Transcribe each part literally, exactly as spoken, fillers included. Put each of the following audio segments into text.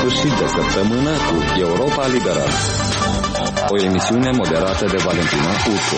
sfârșit de săptămână cu Europa Liberă, o emisiune moderată de Valentina Ursu.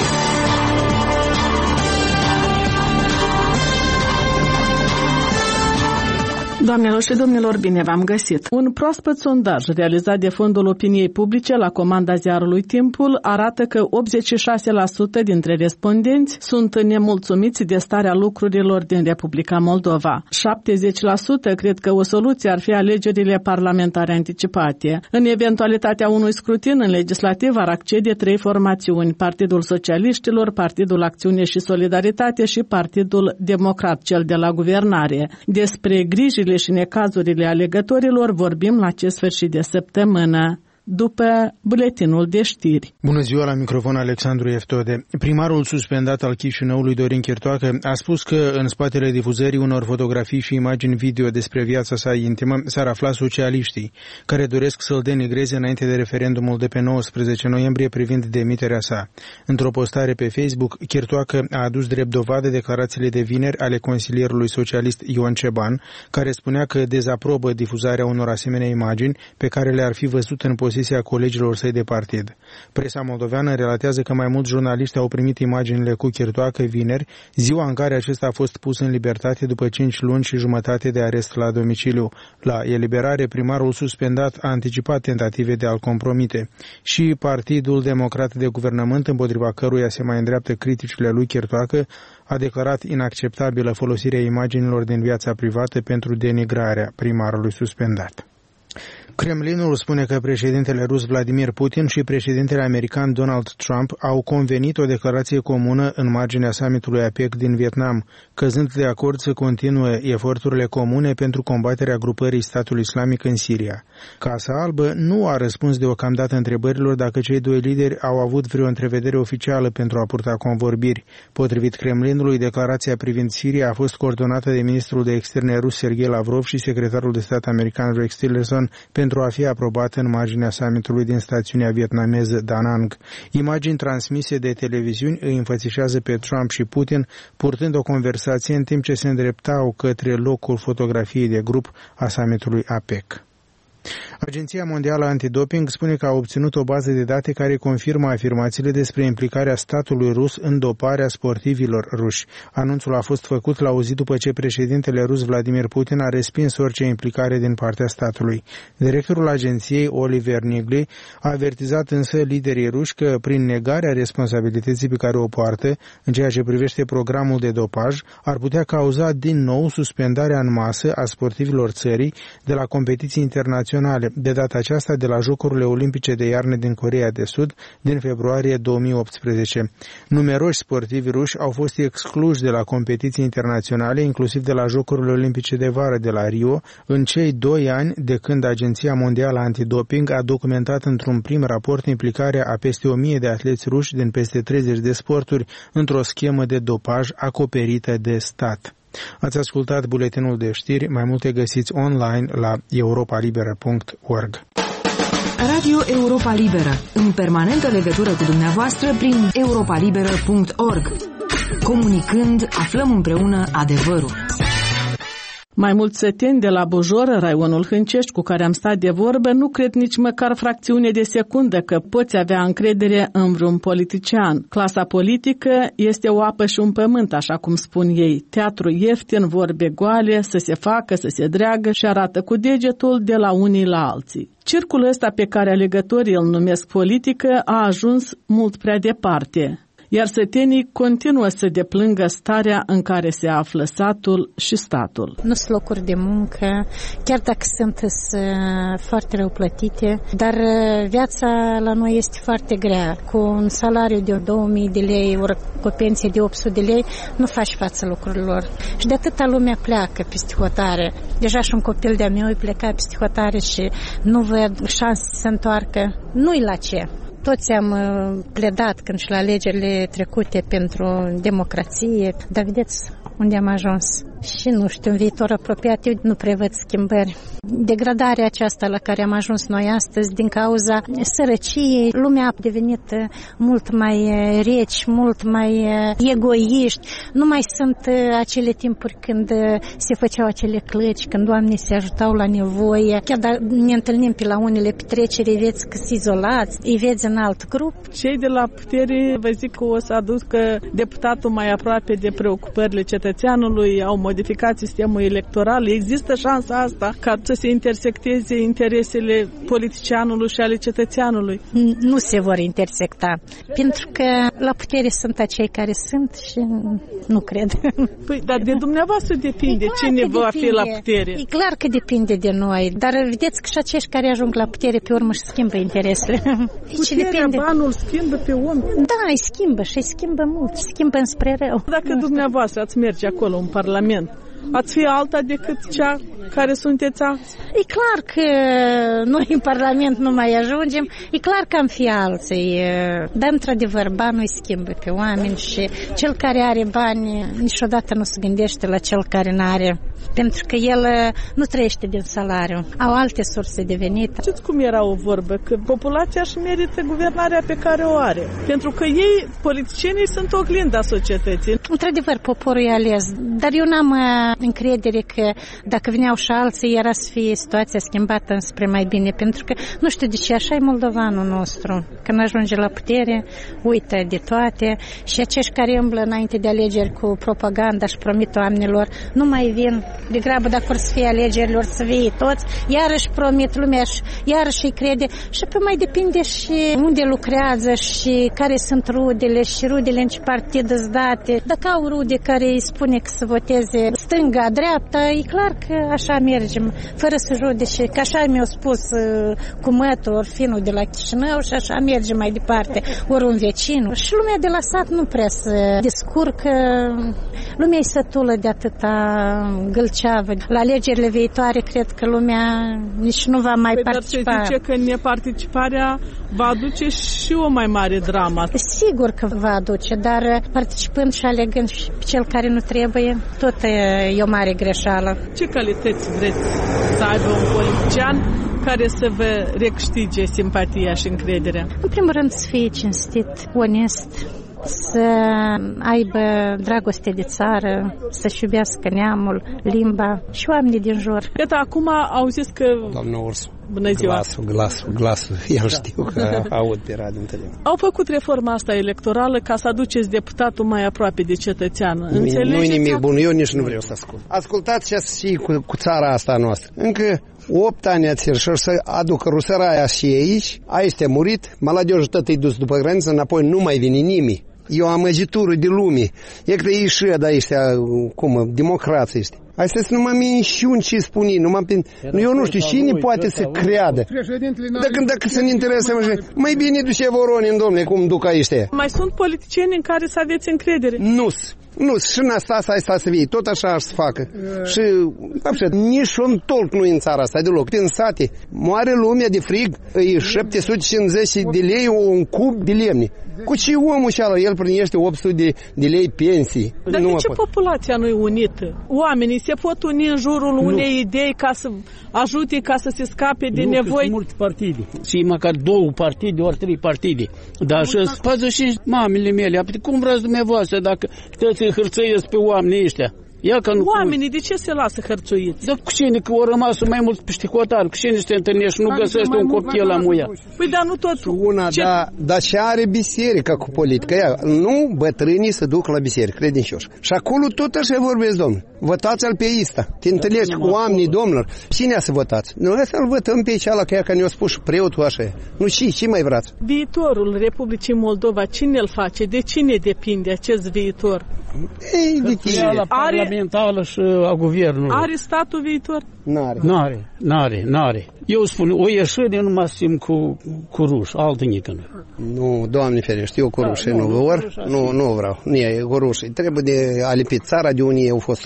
Doamnelor și domnilor, bine v-am găsit! Un proaspăt sondaj realizat de Fondul Opiniei Publice la comanda ziarului Timpul arată că optzeci și șase la sută dintre respondenți sunt nemulțumiți de starea lucrurilor din Republica Moldova. șaptezeci la sută cred că o soluție ar fi alegerile parlamentare anticipate. În eventualitatea unui scrutin în legislativ ar accede trei formațiuni: Partidul Socialiștilor, Partidul Acțiune și Solidaritate și Partidul Democrat, cel de la guvernare. Despre grijile și necazurile alegătorilor vorbim la acest sfârșit de săptămână, după buletinul de știri. Bună ziua, la microfon Alexandru Eftode. Primarul suspendat al Chișinăului, Dorin Chirtoacă, a spus că în spatele difuzării unor fotografii și imagini video despre viața sa intimă s-ar afla socialiștii, care doresc să-l denigreze înainte de referendumul de pe nouăsprezece noiembrie privind demiterea sa. Într-o postare pe Facebook, Chirtoacă a adus drept dovadă declarațiile de vineri ale consilierului socialist Ion Ceban, care spunea că dezaprobă difuzarea unor asemenea imagini pe care le-ar fi văzut în poziția a colegilor săi de partid. Presa moldoveană relatează că mai mulți jurnaliști au primit imaginile cu Chirtoacă vineri, ziua în care acesta a fost pus în libertate după cinci luni și jumătate de arest la domiciliu. La eliberare, primarul suspendat a anticipat tentative de a-l compromite. Și Partidul Democrat de Guvernământ, împotriva căruia se mai îndreaptă criticile lui Chirtoacă, a declarat inacceptabilă folosirea imaginilor din viața privată pentru denigrarea primarului suspendat. Kremlinul spune că președintele rus Vladimir Putin și președintele american Donald Trump au convenit o declarație comună în marginea summitului APEC din Vietnam, căzând de acord să continue eforturile comune pentru combaterea grupării statului islamic în Siria. Casa Albă nu a răspuns deocamdată întrebărilor dacă cei doi lideri au avut vreo întrevedere oficială pentru a purta convorbiri. Potrivit Kremlinului, declarația privind Siria a fost coordonată de ministrul de externe rus Sergei Lavrov și secretarul de stat american Rex Tillerson pentru a fi aprobată în marginea summitului din stațiunea vietnameză Da Nang. Imagini transmise de televiziuni îi înfățișează pe Trump și Putin purtând o conversație în timp ce se îndreptau către locul fotografiei de grup a summitului APEC. Agenția Mondială Antidoping spune că a obținut o bază de date care confirmă afirmațiile despre implicarea statului rus în doparea sportivilor ruși. Anunțul a fost făcut la o zi după ce președintele rus Vladimir Putin a respins orice implicare din partea statului. Directorul agenției, Oliver Nigli, a avertizat însă liderii ruși că prin negarea responsabilității pe care o poartă în ceea ce privește programul de dopaj, ar putea cauza din nou suspendarea în masă a sportivilor țării de la competiții internaționale, de data aceasta de la Jocurile Olimpice de iarnă din Coreea de Sud din februarie două mii optsprezece. Numeroși sportivi ruși au fost excluși de la competiții internaționale, inclusiv de la Jocurile Olimpice de vară de la Rio, în cei doi ani de când Agenția Mondială Antidoping a documentat într-un prim raport implicarea a peste o mie de atleți ruși din peste treizeci de sporturi într-o schemă de dopaj acoperită de stat. Ați ascultat buletinul de știri, mai multe găsiți online la europa liberă punct org. Radio Europa Liberă, în permanentă legătură cu dumneavoastră prin europa liberă punct org. Comunicând, aflăm împreună adevărul. Mai mulți săteni de la Bujor, raionul Hâncești, cu care am stat de vorbă, nu cred nici măcar fracțiune de secundă că poți avea încredere în vreun politician. Clasa politică este o apă și un pământ, așa cum spun ei. Teatru ieftin, vorbe goale, să se facă, să se dreagă și arată cu degetul de la unii la alții. Circul ăsta pe care alegătorii îl numesc politică a ajuns mult prea departe, iar sătenii continuă să deplângă starea în care se află satul și statul. Nu sunt locuri de muncă, chiar dacă sunt foarte rău plătite, dar viața la noi este foarte grea. Cu un salariu de două mii de lei, ori cu o pensie de opt sute de lei, nu faci față lucrurilor. Și de atâta lumea pleacă peste hotare. Deja și un copil de-a meu îi pleca peste hotare și nu văd șanse să se întoarcă. Nu-i la ce. Toți am pledat când și la alegerile trecute pentru democrație, dar vedeți unde am ajuns. Și nu știu, în viitor apropiat eu nu prevăd schimbări. Degradarea aceasta la care am ajuns noi astăzi din cauza sărăciei, lumea a devenit mult mai reci, mult mai egoiști. Nu mai sunt acele timpuri când se făceau acele clăci, când oamenii se ajutau la nevoie. Chiar dacă ne întâlnim pe la unele petreceri, îi vezi că sunt izolați, îi vezi în alt grup. Cei de la putere vă zic că o să aducă deputatul mai aproape de preocupările cetățeanului, au modificat sistemul electoral. Există șansa asta ca să se intersecteze interesele politicianului și ale cetățeanului? Nu se vor intersecta, pentru că la putere sunt acei care sunt și nu cred. Păi, dar de dumneavoastră depinde cine va fi la putere. E clar că depinde de noi, dar vedeți că și acești care ajung la putere pe urmă și schimbă interesele. Puterea, banul schimbă pe om? Da, îi schimbă și îi schimbă mult, îi schimbă înspre rău. Dacă dumneavoastră ați merge acolo în Parlament, ați fi alta decât cea care sunteți azi? E clar că noi în Parlament nu mai ajungem, e clar că am fi alții, dar într-adevăr banul îi schimbă pe oameni și cel care are bani niciodată nu se gândește la cel care n-are, pentru că el nu trăiește din salariu, au alte surse de venit. Știți cum era o vorbă? Că populația își merită guvernarea pe care o are, pentru că ei, politicienii, sunt oglinda societății. Într-adevăr, poporul e ales, dar eu n-am încredere că dacă veneau și alții, era să fie situația schimbată înspre mai bine, pentru că, nu știu de ce, așa e moldovanul nostru. Când ajunge la putere, uită de toate și acești care îmblă înainte de alegeri cu propaganda și promit oamenilor, nu mai vin. Degrabă, dacă vor să fie alegerilor, să vie toți, iarăși promit lumea și iarăși îi crede. Și pe mai depinde și unde lucrează și care sunt rudele și rudele în ce partid îți date. Dacă au rude care îi spune că să voteze stânga, dreapta, e clar că așa mergem, fără să judece, că așa mi-a spus uh, cu mătul, ori finul de la Chișinău și așa mergem mai departe, ori un vecin. Și lumea de la sat nu prea se descurcă, lumea e sătulă de atâta gâlceavă. La alegerile viitoare cred că lumea nici nu va mai păi participa. Dar se zice că neparticiparea va aduce și o mai mare dramă. Sigur că va aduce, dar participând și alegând și pe cel care nu trebuie, tot e o mare greșeală. Ce calități vreți să aibă un politician care să vă recâștige simpatia și încrederea? În primul rând să fie cinstit, onest, să aibă dragoste de țară, să-și iubească neamul, limba și oamenii din jur. Iată, acum au zis că... Doamna Ursu. Bună ziua. Glasul, glasul, glasul. Eu știu că aud pe radio întotdeauna. Au făcut reforma asta electorală ca să aduceți deputatul mai aproape de cetățean. Nu e nimic bun, eu nici nu vreau să ascult. Ascultați ce și cu, cu țara asta noastră. Încă opt ani ați și să aducă rusăraia și aici, a este murit, maladioșul tot e dus după graniță, înapoi nu mai vine nimeni. E o amăgitură de lume. E că e și da ăștia, cum, democrații este. Astea sunt numai minciuni ce spune, numai pe... Eu nu știu, cine poate să creadă? Dacă, dacă se ne interesează, mai bine duce Voronin, domnule, cum duc aici. Mai sunt politicieni în care să aveți încredere? Nu-s. Nu, și în asta să ai să fie, tot așa aș să facă. Și, absolut, nici un tolc nu e în țara asta deloc. În sate, moare lumea de frig, e șapte sute cincizeci de lei un cub de lemne. Cu ce omul cealaltă? El primește opt sute de, de lei pensii. Dar nu de ce pot. Populația nu e unită? Oamenii se pot uni în jurul nu. unei idei ca să ajute, ca să se scape de nu, nevoi? Sunt multe partide. Și măcar două partide, ori trei partide. Dar și spază și mamele mele. Cum vreți dumneavoastră dacă toți îi hârțăiesc pe oamenii ăștia? Ia că nu oamenii de ce se lasă hărțuiți? Dar cu cine că au rămas mai mult peste hotar? Cu cine se întâlnești? Nu găsește un copil la muia. Păi dar nu tot. Una, ce... da, dar ce are biserica cu politică? Ia, nu bătrânii se duc la biserică, credincioși. Și acolo tot așa vorbesc, domnule. Votați-l pe ăsta. Te întâlnești cu oamenii, domnilor. Cine să votați? Noi să-l votăm pe ceala, chiar că ne-a spus preotul așa. Nu și, ce mai vreți? Viitorul Republicii Moldova, cine îl face? De cine depinde acest viitor? Ei, de tine. Parlamentară și a guvernului. Are statul viitor? N-are. N-are, n-are, n-are. Eu spun, o ieșire numai simt cu, cu ruș, altă nică nu. Nu, Doamne ferește, eu cu rușe da, nu, nu, ori, nu, nu vreau. Nu e cu rușe. Trebuie de alipit țara de unii au fost ruptă.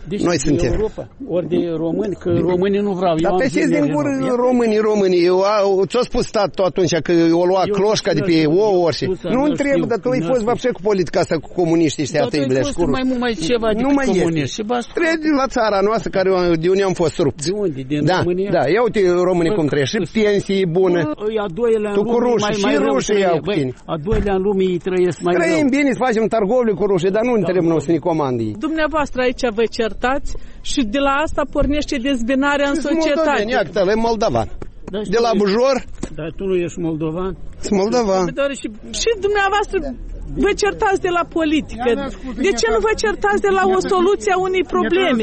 Deci Noi de suntem. Europa, ori de români, că românii nu vreau. Dar pe ce din gură românii, românii? Eu, a- ți-a spus statul atunci că o lua Eu cloșca de nu pe știu, ouă și... spus, Nu nu întreb, știu, dar tu ai nu fost știu. văpșe cu politica asta, cu comuniștii ăștia Dar tu ai atâibile fost scururi. mai mult mai ceva decât Nu mai comuniști. este. Și basta. Trebuie la țara noastră, care, de unde am fost rupți. De unde? Din Da, România? da, ia uite românii cum trăiesc. Și pensii bune. Bă, a doilea Tu în cu lume rușii, mai, și mai rău rușii trăiesc. iau cu Băi, tine. a doilea în lume ei trăiesc mai Trăim rău. bine, să facem targovle cu rușii, dar nu ne trebuie noi să ne comandii. Dumneavoastră aici vă certați și de la asta pornește dezbinarea în societate. Iată, e moldovan. Da, și De tu la ești- Bujor, Dar tu nu ești moldovan? sunt moldovan. Și, și dumneavoastră vă certați de la politică. De ce nu vă certați de la o soluție a unei probleme?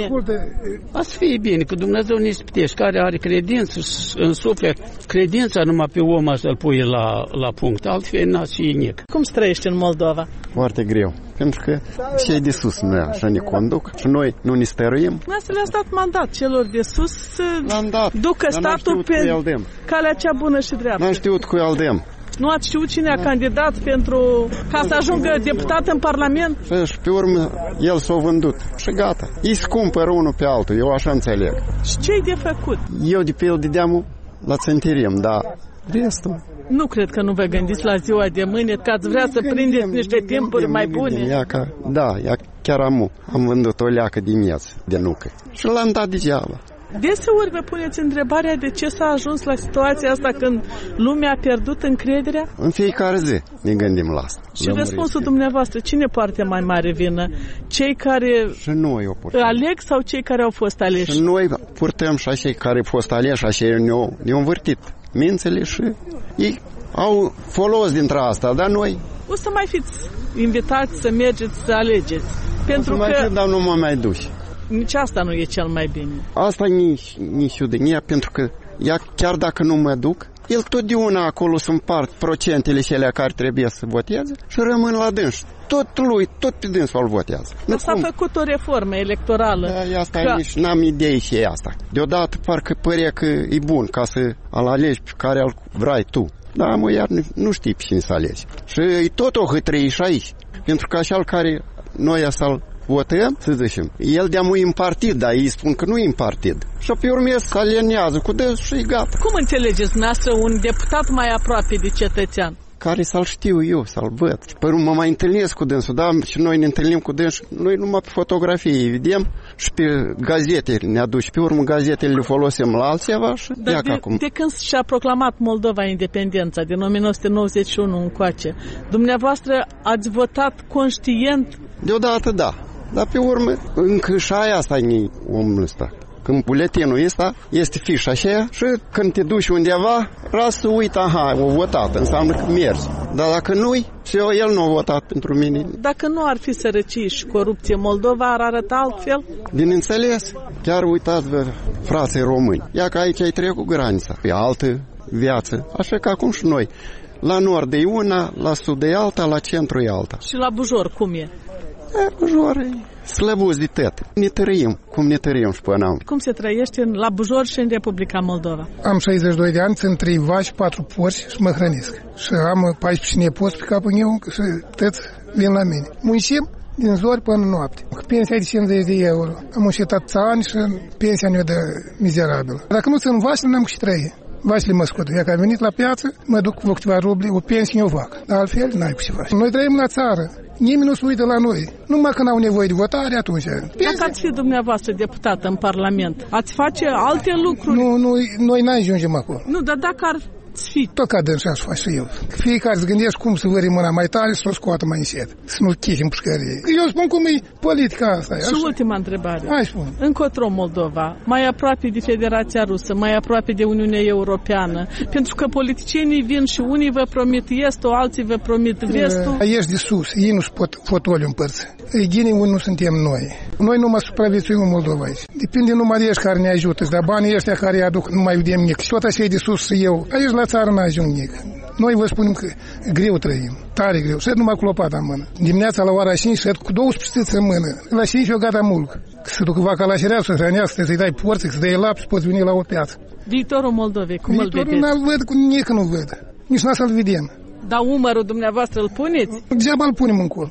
A să fie bine, că Dumnezeu ne ispitește. Care are credință în suflet, credința numai pe om să-l pui la, la punct. Altfel n-a și nic. Cum se trăiește în Moldova? Foarte greu. Pentru că cei de sus nu așa ne conduc și noi nu ne stăruim. Asta le-a stat mandat celor de sus să L-am dat, ducă dar n-am statul știut cui îl pe dăm. calea cea bună și dreaptă. N-am știut cui îl dăm. Nu ați știut cine a candidat pentru ca să ajungă deputat în Parlament? Și pe urmă el s-a vândut. Și gata. Îi se cumpără unul pe altul. Eu așa înțeleg. Și ce-i de făcut? Eu de pe el dedeam la țântirim, dar restul... Nu cred că nu vă gândiți la ziua de mâine, că ați vrea să prindeți niște timpuri mai bune. Ia ca, da, ia chiar am, am vândut o leacă de miez de nucă. Și l-am dat degeaba. Deseori vă puneți întrebarea de ce s-a ajuns la situația asta când lumea a pierdut încrederea? În fiecare zi ne gândim la asta. Și răspunsul dumneavoastră, cine poartă mai mare vină? Cei care Și noi o purtăm. aleg sau cei care au fost aleși? Și noi purtăm și cei care au fost aleși, așa ne-au, ne-au învârtit mințele și ei au folos dintre asta, dar noi... O să mai fiți invitați să mergeți să alegeți. Pentru mai că fi, dar nu mă mai duci. nici asta nu e cel mai bine. Asta nici, nici iudenia, pentru că ea, chiar dacă nu mă duc, el totdeauna acolo să împart procentele cele care trebuie să voteze și rămân la dâns. Tot lui, tot pe dânsul îl votează. Dar s-a făcut o reformă electorală. Da, asta că... nici n-am idei și e asta. Deodată parcă părea că e bun ca să îl alegi pe care îl vrei tu. Dar mă, iar nu știi pe cine să alegi. Și e tot o hătrăie și aici. Pentru că așa care noi să-l votăm, să zicem, el de-a în partid, dar ei spun că nu e în partid. Și pe urmă se alienează cu dâns și e gata. Cum înțelegeți dumneavoastră un deputat mai aproape de cetățean? Care să-l știu eu, să-l văd. Și pe urmă mă mai întâlnesc cu dânsul, da, și noi ne întâlnim cu dânsul, noi numai pe fotografii vedem și pe gazete ne aduci. Pe urmă gazetele le folosim la altceva și Dar de, acum. de când și-a proclamat Moldova independența, din o mie nouă sute nouăzeci și unu încoace, dumneavoastră ați votat conștient? Deodată da, dar pe urmă încă și aia asta e omul ăsta. Când buletinul ăsta este fișa așa și când te duci undeva, ras să uită, aha, o votat, înseamnă că mergi. Dar dacă nu-i, și eu, el nu a votat pentru mine. Dacă nu ar fi sărăcie și corupție, Moldova ar arăta altfel? Din înțeles, chiar uitați-vă, frații români, ia că aici ai trecut granița, e altă viață, așa că acum și noi. La nord e una, la sud e alta, la centru e alta. Și la Bujor, cum e? E, Bujor e slăbuți de tot. Ne tărăim, cum ne tărăim și până am. Cum se trăiește în, la Bujor și în Republica Moldova? Am șaizeci și doi de ani, sunt trei vaci, patru porci și mă hrănesc. Și am paisprezece nepoți pe capul meu și toți vin la mine. Muncim din zori până noapte. Pensia e de cincizeci de euro. Am muncit atâția ani și pensia nu e de mizerabilă. Dacă nu sunt vaci, n-am cu ce trăi. Vașile mă scotă. Ea că am venit la piață, mă duc cu câteva ruble, o pensie o fac. Dar altfel n-ai cu ce faci. Noi trăim la țară. Nimeni nu se uită la noi. Numai când au nevoie de votare, atunci. Dacă ați fi dumneavoastră deputată în Parlament, ați face alte lucruri? Nu, nu, noi n-ajungem acolo. Nu, dar dacă ar fi... Tot ca dânsa să faci și eu. Fiecare să gândești cum să vări mâna mai tare și să o scoată mai încet. Să nu-l chizi în pușcărie. Eu spun cum e politica asta. Și așa. Ultima întrebare. Hai spun. Încotro Moldova, mai aproape de Federația Rusă, mai aproape de Uniunea Europeană, pentru că politicienii vin și unii vă promit estul, alții vă promit vestul. Ești de sus, ei nu-și pot fotoliu împărți. Ghinii unde nu suntem noi. Noi numai supraviețuim în Moldova aici. Depinde numai de ești care ne ajută, dar banii ăștia care îi aduc nu mai vedem nic. Și tot așa e de sus și eu. Aici la țară n-ajung nic. Noi vă spunem că greu trăim, tare greu. Șed numai cu lopata în mână. Dimineața la ora cinci șed cu douăsprezece în mână. La cinci eu gata mulg. Să duc vaca la șereau, să hrănească, să-i dai porți, să-i dai lapte, poți veni la o piață. Viitorul Moldovei, cum Viitorul îl vedeți? Viitorul văd, cu nic nu văd. Nici n-a să-l vedem. Dar umărul dumneavoastră îl puneți? Degeaba îl punem în col.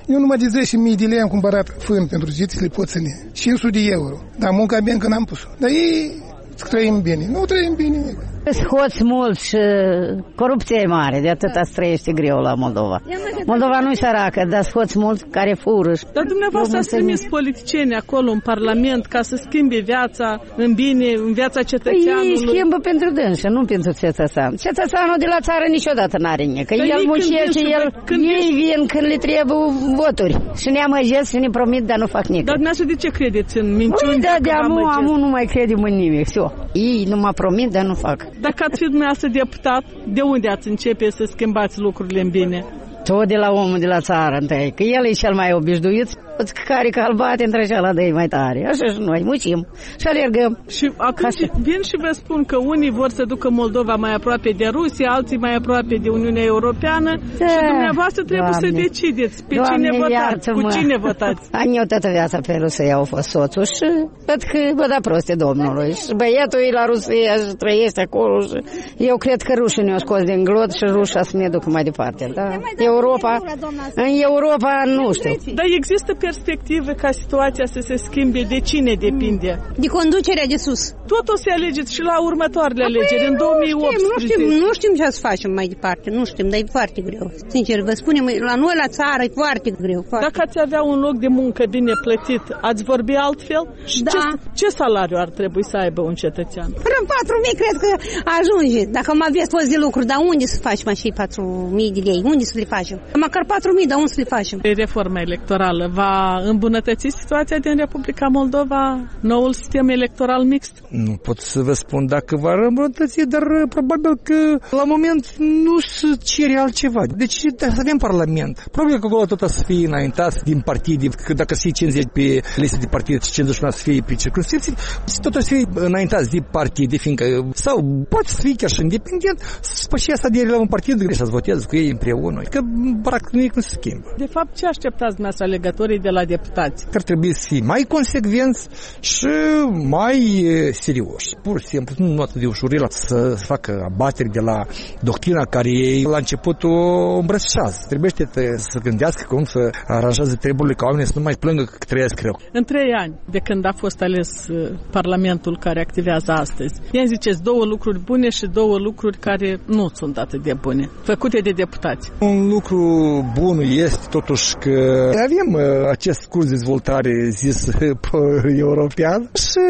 Eu numai de zece mii de lei am cumpărat fân pentru ziți, le pot ține. cinci sute de euro. Dar munca bine că n-am pus-o. Dar ei trăim bine. Nu trăim bine. Scoți mult și corupția e mare, de atâta trăiește greu la Moldova. Moldova nu-i săracă, dar scoți mult care fură. Dar dumneavoastră ați trimis politicieni acolo în Parlament ca să schimbe viața în bine, în viața cetățeanului. Ei schimbă pentru dânsă, nu pentru cetățean. Cetățeanul de la țară niciodată n-are nici. Că el muncește, el, ei vin când le trebuie voturi. Și ne amăgesc și ne promit, dar nu fac nimic. Dar dumneavoastră de ce credeți în minciuni? Păi, da, de amu, amu nu mai credem în nimic. Ei nu mă promit, dar nu fac. Dacă ați fi dumneavoastră deputat, de unde ați începe să schimbați lucrurile în bine? Tot de la omul de la țară întâi, că el e cel mai obișnuit, care calbate între cealaltă de mai tare. Așa și noi muncim și alergăm. Și atunci vin și vă spun că unii vor să ducă Moldova mai aproape de Rusia, alții mai aproape de Uniunea Europeană da, și dumneavoastră trebuie Doamne, să decideți pe Doamne, cine votați, cu cine votați. Ani eu toată viața pe Rusia au fost soțul și văd că vă da proste Domnului. Și băiatul e la Rusia și trăiește acolo și eu cred că rușii ne-au scos din glot și rușa să ne ducă mai departe. Da? Europa, în Europa nu știu. Dar există perspective ca situația să se schimbe? De cine depinde? De conducerea de sus. Tot o să alegeți și la următoarele alegeri, în două mii optsprezece. Nu știm, nu știm ce să facem mai departe, nu știm, dar e foarte greu. Sincer, vă spunem, la noi la țară e foarte greu. Foarte. Dacă ați avea un loc de muncă bine plătit, ați vorbi altfel? Și da. ce, ce salariu ar trebui să aibă un cetățean? Până patru mii cred că ajunge. Dacă am avea toți de lucruri, dar unde să facem așa patru mii de lei? Unde să le facem? Măcar patru mii, dar unde să le facem? Reforma electorală va îmbunătăți situația din Republica Moldova, noul sistem electoral mixt? Nu pot să vă spun dacă va îmbunătăți, dar probabil că la moment nu se cere altceva. Deci să avem parlament. Probabil că acolo tot să fie înaintat din partide, că dacă să fie cincizeci pe liste de partide și cincizeci și unu să fie pe circunscripții, tot o să fie înaintați de partide, fiindcă, sau poate să fie chiar și independent, să și asta de la un partid și să voteze cu ei împreună. Că practic nimic nu se schimbă. De fapt, ce așteptați dumneavoastră alegătorii de la deputați? Că ar trebui să fie mai consecvenți și mai serioși. Pur și simplu, nu atât de ușurel să facă abateri de la doctrina care ei la început o îmbrățișează. Trebuie să gândească cum să aranjează treburile ca oamenii să nu mai plângă că trăiesc rău. În trei ani, de când a fost ales Parlamentul care activează astăzi, i-am ziceți două lucruri bune și două lucruri care nu sunt atât de bune, făcute de deputați. Un lucru bun este totuși că avem acest curs de dezvoltare zis european și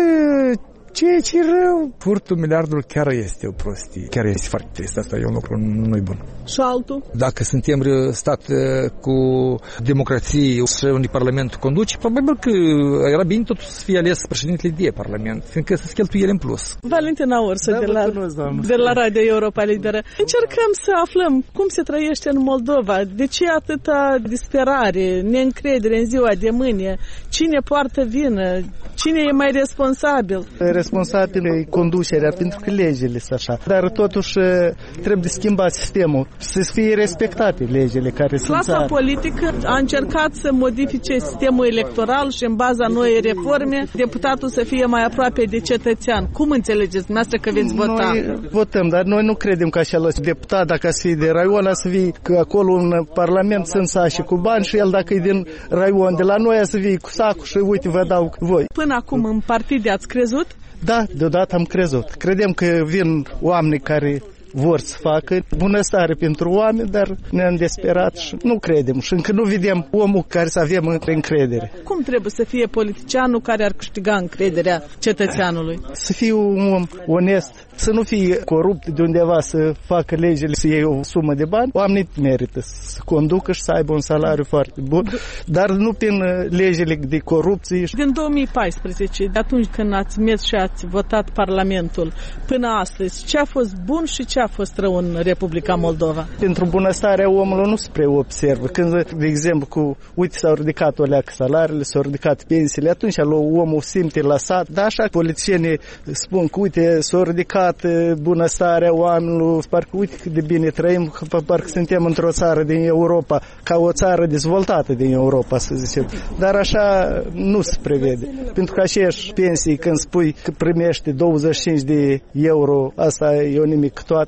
ceea ce e rău, furtul miliardului chiar este o prostie. Chiar este foarte trist. Asta e un lucru nu-i bun. Și altul? Dacă suntem stat cu democrație și unde Parlamentul conduce, probabil că era bine totuși să fie ales președintele de Parlament, fiindcă să se cheltuiele în plus. Valentina Orsă, da, de, la, de la Radio Europa Liberă. Încercăm să aflăm cum se trăiește în Moldova, de ce atâta disperare, neîncredere în ziua de mâine, cine poartă vină, cine e mai responsabil. Responsabilă e conducerea, pentru că legile sunt așa. Dar totuși trebuie schimbat sistemul, să fie respectate legile care sunt. Clasa politică a încercat să modifice sistemul electoral și în baza noii reforme, deputatul să fie mai aproape de cetățean. Cum înțelegeți dumneavoastră că veți vota? Noi votăm, dar noi nu credem că așa deputat, dacă să fie de raion, să fie că acolo în Parlament sunt sași cu bani și el dacă e din raion, de la noi să fie cu sacul și uite vă dau voi. Până acum în partide ați crezut? Da, deodată am crezut. Credem că vin oameni care vor să facă bunăstare pentru oameni, dar ne-am desperat și nu credem. Și încă nu vedem omul care să avem încredere. Cum trebuie să fie politicianul care ar câștiga încrederea cetățeanului? Să fie un om onest, să nu fie corupt de undeva să facă legile, să iei o sumă de bani. Oamenii merită să conducă și să aibă un salariu foarte bun, dar nu prin legile de corupție. Din două mii paisprezece, de atunci când ați mers și ați votat Parlamentul, până astăzi, ce a fost bun și ce a fost rău în Republica Moldova? Pentru bunăstarea omului nu se prea observă. Când, de exemplu, cu, uite, s-au ridicat o leacă salariile, s-au ridicat pensiile, atunci omul simte lăsat. Dar așa politicienii spun că, uite, s-au ridicat bunăstarea oamenilor, parcă uite cât de bine trăim, parcă suntem într-o țară din Europa, ca o țară dezvoltată din Europa, să zicem. Dar așa nu se prevede. Pentru că aceeași pensii, când spui că primești douăzeci și cinci de euro, asta e o nimic toată.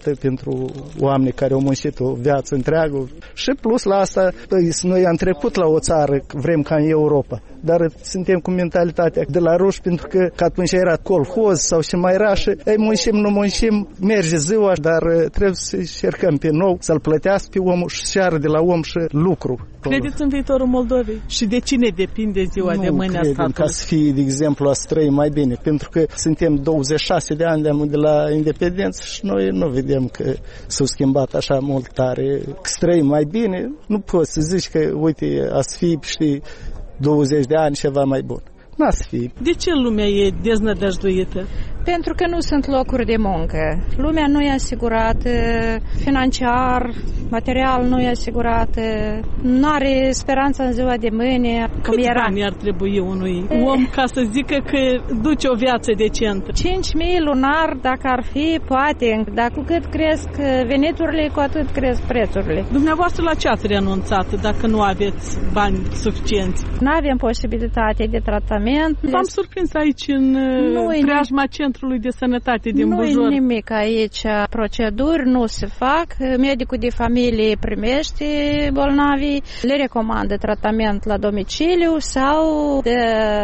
plată pentru oameni care au muncit o viață întreagă. Și plus la asta, noi am trecut la o țară, vrem ca în Europa, dar suntem cu mentalitatea de la ruși, pentru că, că atunci era colhoz sau ce mai era și ei, muncim, nu muncim, merge ziua, dar trebuie să încercăm pe nou, să-l plătească pe omul și ceară de la om și lucru. Credeți în viitorul Moldovei? Și de cine depinde ziua nu de mâine a statului? Ca să fie, de exemplu, a străi mai bine, pentru că suntem douăzeci și șase de ani de la independență și noi nu vedem că s-au schimbat așa mult tare. Străi mai bine, nu poți să zici că, uite, a să fie, știi, douăzeci de ani ceva mai bun. N-a să fie. De ce lumea e deznădăjduită? Pentru că nu sunt locuri de muncă. Lumea nu e asigurată financiar, material nu e asigurată, nu are speranța în ziua de mâine. Câți bani ar trebui unui om ca să zică că duce o viață decentă? cinci mii lunar, dacă ar fi, poate. Dar cu cât cresc veniturile, cu atât cresc prețurile. Dumneavoastră la ce ați renunțat dacă nu aveți bani suficienți? Nu avem posibilitate de tratament. V-am surprins aici în preajma Centrului de Sănătate din Bujor. Nu-i nimic aici. Proceduri nu se fac. Medicul de familie primește bolnavii, le recomandă tratament la domiciliu sau de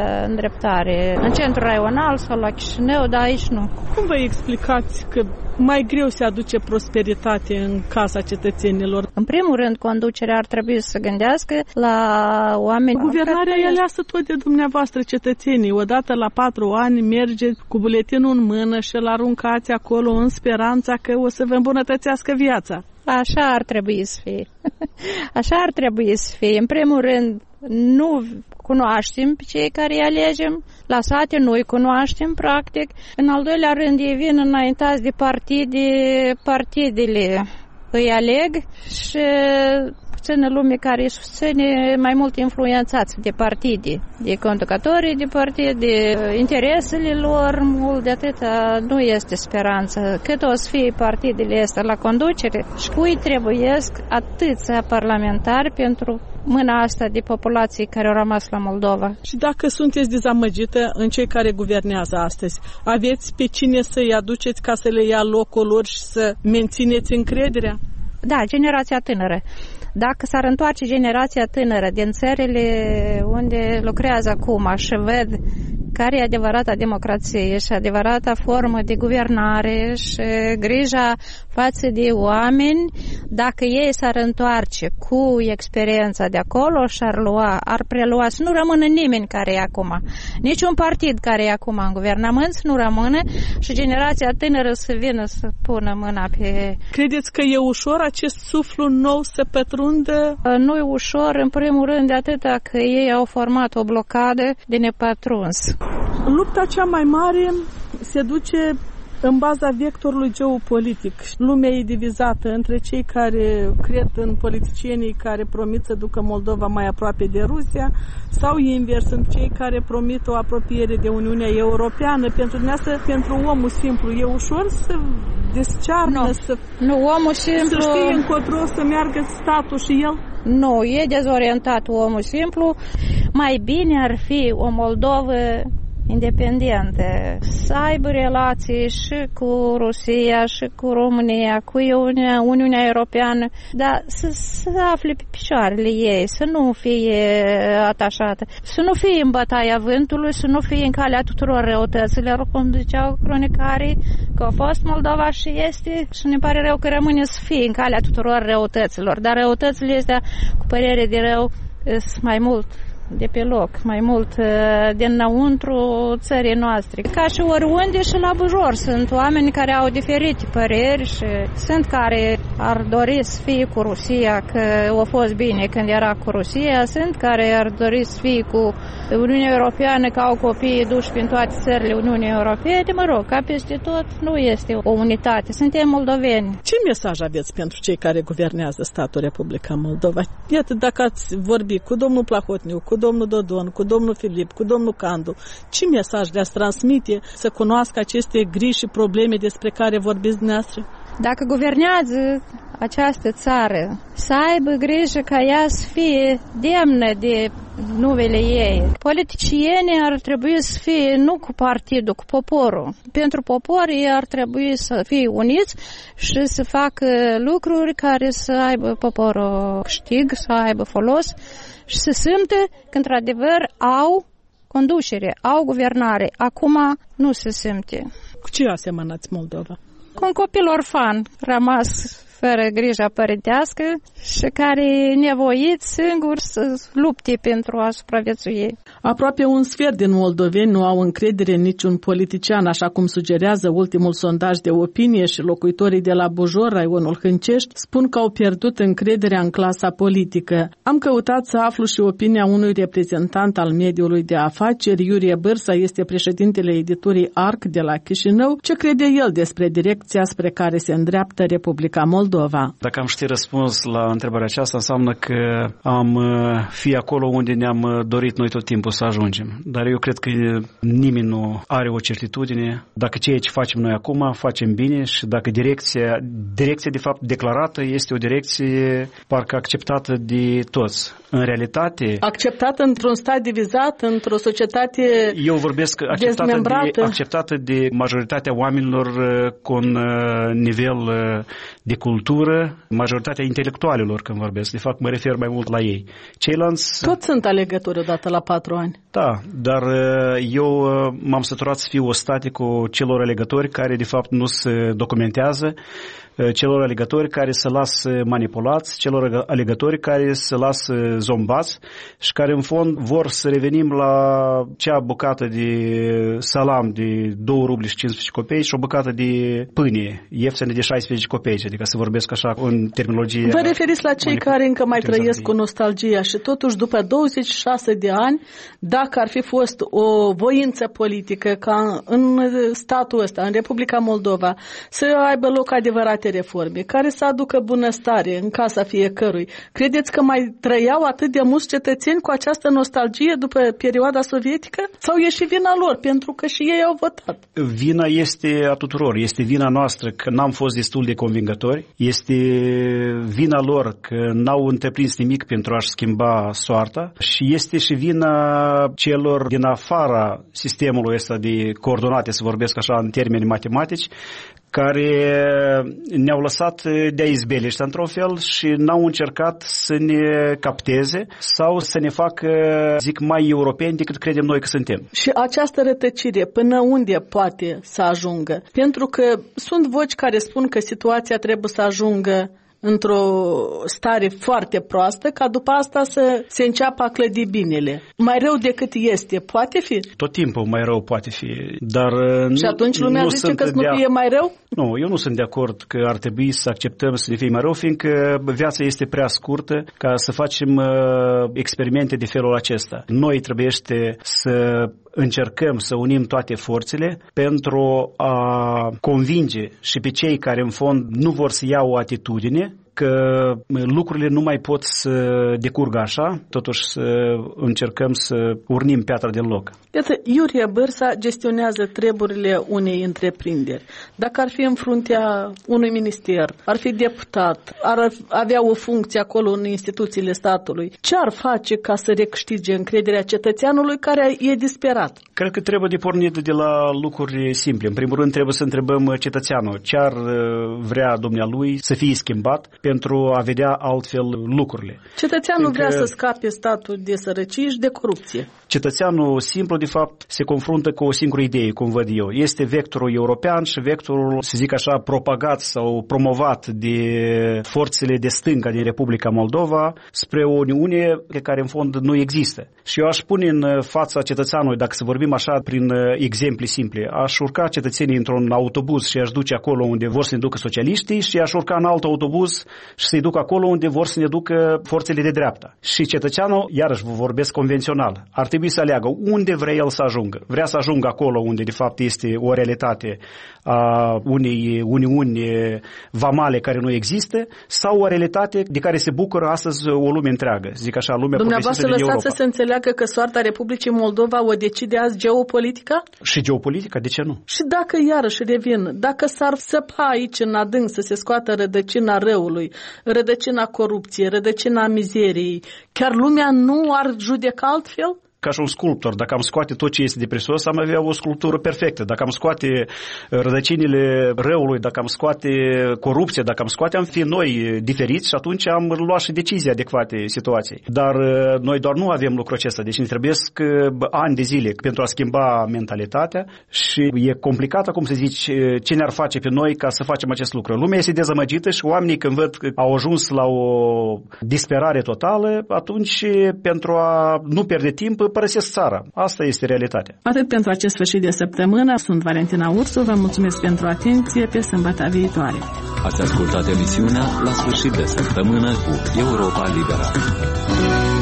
îndreptare în centrul raional sau la Chișinău, dar aici nu. Cum vă explicați că mai greu se aduce prosperitate în casa cetățenilor? În primul rând, conducerea ar trebui să gândească la oameni. Guvernarea e aleasă tot de dumneavoastră, cetățenii. Odată la patru ani mergeți cu buletinul în mână și îl aruncați acolo în speranța că o să vă îmbunătățească viața. Așa ar trebui să fie. Așa ar trebui să fie. În primul rând, nu cunoaștem pe cei care îi alegem, la sate noi cunoaștem, practic. În al doilea rând, ei vin înaintați de partide, partidele îi aleg și puțină lume care îi susține mai mult influențați de partide, de conducătorii de partide, de interesele lor, mult de atâta nu este speranță. Cât o să fie partidele astea la conducere și cui trebuiesc atâția parlamentari pentru mâna asta de populație care au rămas la Moldova. Și dacă sunteți dezamăgită în cei care guvernează astăzi, aveți pe cine să-i aduceți ca să le ia locul lor și să mențineți încrederea? Da, generația tânără. Dacă s-ar întoarce generația tânără din țările unde lucrează acum și ved care e adevărata democrație și adevărata formă de guvernare și grija față de oameni, dacă ei s-ar întoarce cu experiența de acolo și ar lua, ar prelua, să nu rămână nimeni care e acum, niciun partid care e acum în guvernământ să nu rămână și generația tânără să vină să pună mâna pe... Credeți că e ușor acest suflu nou să pătrundă? Nu e ușor, în primul rând de atâta că ei au format o blocadă de nepătruns. Lupta cea mai mare se duce în baza vectorului geopolitic. Lumea e divizată între cei care cred în politicienii care promit să ducă Moldova mai aproape de Rusia sau invers, sunt cei care promit o apropiere de Uniunea Europeană. Pentru dumneavoastră, pentru omul simplu, e ușor să descearnă, nu. să, nu, omul simplu... să știe încotro să meargă statul și el? Nu, e dezorientat omul simplu. Mai bine ar fi o Moldovă independentă, să aibă relații și cu Rusia, și cu România, cu Uniunea, Uniunea Europeană, dar să se afle pe picioarele ei, să nu fie atașată, să nu fie în bătaia vântului, să nu fie în calea tuturor răutăților, cum ziceau cronicarii, că a fost Moldova și este, și ne pare rău că rămâne să fie în calea tuturor răutăților, dar răutățile astea, cu părere de rău, sunt mai mult de pe loc, mai mult dinăuntru țării noastre. Ca și oriunde și la Bujor sunt oameni care au diferite păreri și sunt care ar dori să fie cu Rusia, că a fost bine când era cu Rusia, sunt care ar dori să fie cu Uniunea Europeană, că au copiii duși prin toate țările Uniunii Europene, mă rog, ca peste tot nu este o unitate, suntem moldoveni. Ce mesaj aveți pentru cei care guvernează statul Republica Moldova? Iată, dacă ați vorbit cu domnul Plahotniuc, cu domnul Dodon, cu domnul Filip, cu domnul Candu, ce mesaj le-ați transmite să cunoască aceste griji și probleme despre care vorbiți dumneavoastră? Dacă guvernează această țară, să aibă grijă ca ea să fie demnă de numele ei. Politicienii ar trebui să fie nu cu partidul, cu poporul. Pentru popor ei ar trebui să fie uniți și să facă lucruri care să aibă poporul câștig, să aibă folos și să simte că într-adevăr au conducere, au guvernare. Acum nu se simte. Cu ce asemănați Moldova? Cu un copil orfan rămas fără grija părintească și care e nevoit singur să lupte pentru a supraviețui. Aproape un sfert din moldoveni nu au încredere în niciun politician, așa cum sugerează ultimul sondaj de opinie, și locuitorii de la Bujor, raionul Hâncești, spun că au pierdut încrederea în clasa politică. Am căutat să aflu și opinia unui reprezentant al mediului de afaceri. Iurie Bârsa este președintele editurii A R C de la Chișinău. Ce crede el despre direcția spre care se îndreaptă Republica Moldova? Dacă am ști răspuns la întrebarea aceasta, înseamnă că am fi acolo unde ne-am dorit noi tot timpul să ajungem. Dar eu cred că nimeni nu are o certitudine. Dacă ceea ce facem noi acum, facem bine, și dacă direcția, direcția de fapt declarată este o direcție parcă acceptată de toți. În realitate... Acceptată într-un stat divizat, într-o societate Eu vorbesc acceptată de, acceptată de majoritatea oamenilor cu un nivel de cultură, majoritatea intelectualilor când vorbesc. De fapt, mă refer mai mult la ei. Ceilalți... Toți sunt alegători odată la patru ani. Da, dar eu m-am săturat să fiu ostaticul celor alegători care de fapt nu se documentează, celor alegători care se lasă manipulați, celor alegători care se lasă zombați și care în fond vor să revenim la cea bucată de salam de două ruble și cincisprezece copeici și o bucată de pâine ieftină de șaisprezece copeici, adică să vorbesc așa în terminologie. Vă referiți la cei care încă mai trăiesc cu nostalgia și totuși după douăzeci și șase de ani, dacă ar fi fost o voință politică ca în statul ăsta, în Republica Moldova, să aibă loc adevărate reforme, care să aducă bunăstare în casa fiecărui. Credeți că mai trăiau atât de mulți cetățeni cu această nostalgie după perioada sovietică? Sau e și vina lor, pentru că și ei au votat? Vina este a tuturor. Este vina noastră că n-am fost destul de convingători. Este vina lor că n-au întreprins nimic pentru a-și schimba soarta. Și este și vina celor din afara sistemului ăsta de coordonate, să vorbesc așa în termeni matematici, care ne-au lăsat de-a izbeliște într-un fel și n-au încercat să ne capteze sau să ne facă, zic, mai europeni decât credem noi că suntem. Și această rătăcire, până unde poate să ajungă? Pentru că sunt voci care spun că situația trebuie să ajungă într-o stare foarte proastă, ca după asta să se înceapă a clădi binele. Mai rău decât este, poate fi? Tot timpul mai rău poate fi, dar și nu, atunci lumea nu zice că să nu fie mai rău? Nu, eu nu sunt de acord că ar trebui să acceptăm să ne fie mai rău, fiindcă viața este prea scurtă ca să facem uh, experimente de felul acesta. Noi trebuie să încercăm să unim toate forțele pentru a convinge și pe cei care în fond nu vor să iau o atitudine că lucrurile nu mai pot să decurgă așa, totuși să încercăm să urnim piatra din loc. Iată, Iurie Bârsa gestionează treburile unei întreprinderi. Dacă ar fi în fruntea unui minister, ar fi deputat, ar avea o funcție acolo în instituțiile statului, ce ar face ca să recâștige încrederea cetățeanului care e disperat? Cred că trebuie de pornit de la lucruri simple. În primul rând trebuie să întrebăm cetățeanul ce ar vrea dumnealui să fie schimbat pentru a vedea altfel lucrurile. Cetățeanul Încă... vrea să scape statul de sărăcie și de corupție. Cetățeanul simplu, de fapt, se confruntă cu o singură idee, cum văd eu. Este vectorul european și vectorul, să zic așa, propagat sau promovat de forțele de stânga din Republica Moldova spre o Uniune care în fond nu există. Și eu aș pune în fața cetățeanului, dacă să vorbim așa prin exemple simple, aș urca cetățenii într-un autobuz și aș duce acolo unde vor să ne ducă socialiștii și aș urca în alt autobuz și să-i ducă acolo unde vor să ne ducă forțele de dreapta. Și cetățeanul, iarăși vă vorbesc convențional, ar trebui să aleagă unde vrea el să ajungă. Vrea să ajungă acolo unde de fapt este o realitate a unei uniuni vamale care nu există sau o realitate de care se bucură astăzi o lume întreagă, zic așa, lumea progresistă din Europa. Dumneavoastră lăsați să se înțeleagă că soarta Republicii Moldova o decide azi geopolitica? Și geopolitica, de ce nu? Și dacă iarăși revin, dacă s-ar săpa aici în adânc să se scoată rădăcina răului, rădăcina corupției, rădăcina mizeriei, chiar lumea nu ar judeca altfel? Ca și un sculptor, dacă am scoate tot ce este de presus, am avea o sculptură perfectă. Dacă am scoate rădăcinile răului, dacă am scoate corupția, dacă am scoate, am fi noi diferiți și atunci am luat și decizii adecvate situației. Dar noi doar nu avem lucrul acesta, deci ne trebuie ani de zile pentru a schimba mentalitatea și e complicat acum să zici ce ne-ar face pe noi ca să facem acest lucru. Lumea este dezamăgită și oamenii când văd că au ajuns la o disperare totală, atunci pentru a nu pierde timp părăsesc țara. Asta este realitatea. Atât pentru acest sfârșit de săptămână. Sunt Valentina Ursu. Vă mulțumesc pentru atenție. Pe sâmbătă viitoare. Ați ascultat emisiunea La sfârșit de săptămână cu Europa Liberă.